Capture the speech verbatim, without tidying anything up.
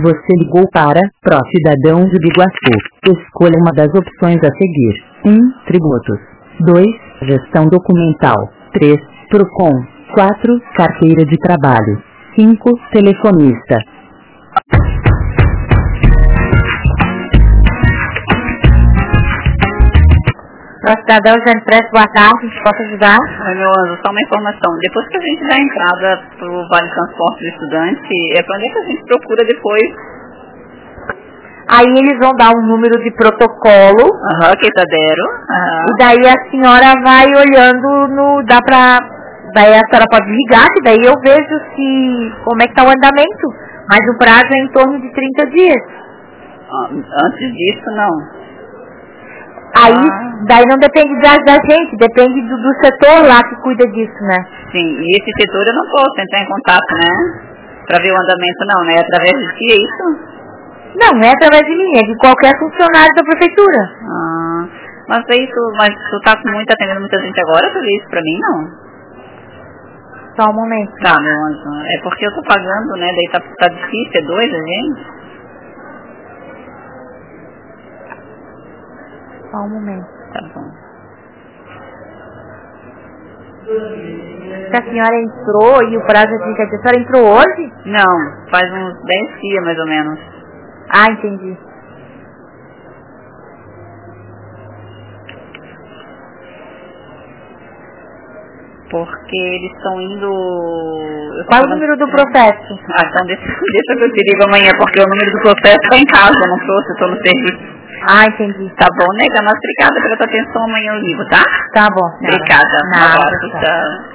Você ligou para Pró Cidadão de Biguaçu. Escolha uma das opções a seguir. um. Tributos. dois. Gestão documental. três. Procon. quatro. Carteira de trabalho. cinco. Telefonista. Pró Cidadão Jane Press, boa tarde, posso ajudar? Ai, meu anjo, só uma informação. Depois que a gente dá a entrada para o Vale Transporte do Estudante, é para onde é que a gente procura depois? Aí eles vão dar um número de protocolo. Aham, que tá dero. Aham. E daí a senhora vai olhando no... Dá pra... Daí a senhora pode ligar, que daí eu vejo se... Como é que tá o andamento. Mas o prazo é em torno de trinta dias. Ah, antes disso, não. Aí, Ah. daí não depende da, da gente, depende do, do setor lá que cuida disso, né? Sim, e esse setor eu não posso entrar em contato, né? Pra ver o andamento não, né? Através de ti, é isso? Não, não é através de mim, é de qualquer funcionário da prefeitura. Ah, mas é isso, mas tu tá com muito, atendendo muita gente agora pra ver isso pra mim, não? Só um momento. Tá, meu anjo, é porque eu tô pagando, né? Daí tá, tá difícil, é dois a gente? Só um momento. Tá bom. Se a senhora entrou e o prazo é trinta dias, a senhora entrou hoje? Não, faz uns dez dias mais ou menos. Ah, entendi. Porque eles estão indo... eu tô Qual é o falando- número do processo? Ah, então deixa, deixa que eu te ligo amanhã, porque o número do processo tá em casa, eu não trouxe, eu tô no serviço. Ah, entendi. Tá bom, nega, mas obrigada pela tua atenção, amanhã eu ligo, tá? Tá bom. Obrigada. Um Nada, abraço, tchau. tchau.